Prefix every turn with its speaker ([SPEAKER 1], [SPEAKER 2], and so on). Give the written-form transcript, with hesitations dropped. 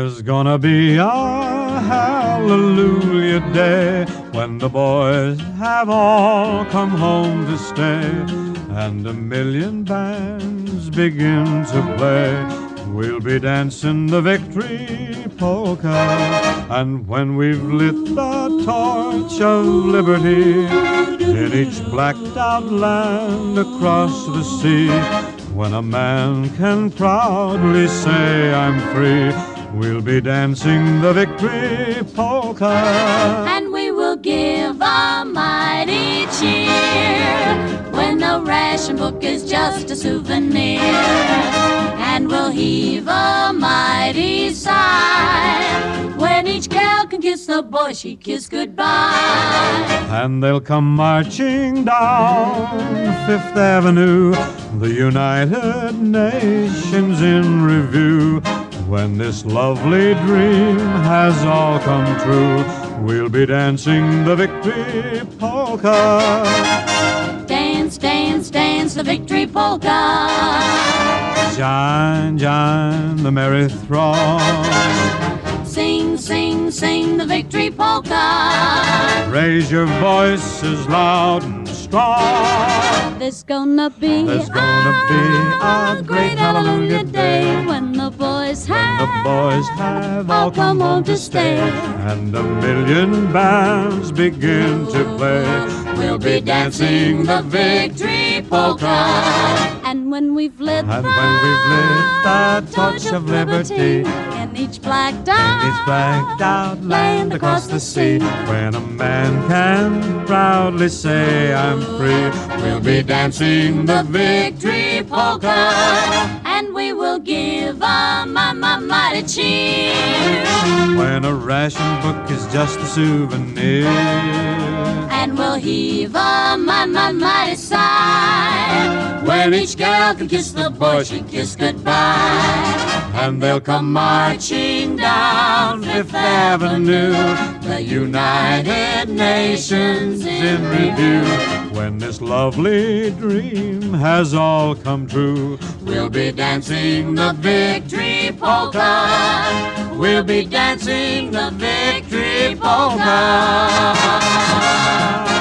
[SPEAKER 1] There's gonna be a hallelujah day when the boys have all come home to stay, and a million bands begin to play. We'll be dancing the victory polka, and when we've lit the torch of liberty in each blacked out land across the sea, when a man can proudly say I'm free, we'll be dancing the victory polka.
[SPEAKER 2] And we will give a mighty cheer when the ration book is just a souvenir. And we'll heave a mighty sigh when each gal can kiss the boy she kissed goodbye.
[SPEAKER 1] And they'll come marching down Fifth Avenue, the United Nations in review. When this lovely dream has all come true, we'll be dancing the victory polka.
[SPEAKER 2] Dance, dance, dance the victory polka.
[SPEAKER 1] Join, join the merry throng.
[SPEAKER 2] Sing, sing, sing the victory polka.
[SPEAKER 1] Raise your voices loud and strong.
[SPEAKER 2] There's gonna be
[SPEAKER 1] a
[SPEAKER 2] great hallelujah day when the boys have
[SPEAKER 1] all come home to stay, and a million bands begin to play.
[SPEAKER 2] We'll be dancing the victory polka. And when we've lit the
[SPEAKER 1] torch of liberty
[SPEAKER 2] in each blacked out
[SPEAKER 1] land across the sea, when a man can proudly say I'm free,
[SPEAKER 2] we'll be dancing the victory polka. And we will give a mighty cheer
[SPEAKER 1] when a ration book is just a souvenir.
[SPEAKER 2] And we'll heave a mighty sigh when each girl can kiss the boy she kissed goodbye.
[SPEAKER 1] And they'll come marching down Fifth Avenue, the United Nations in review. When this lovely dream has all come true,
[SPEAKER 2] we'll be dancing the victory polka. We'll be dancing the victory polka.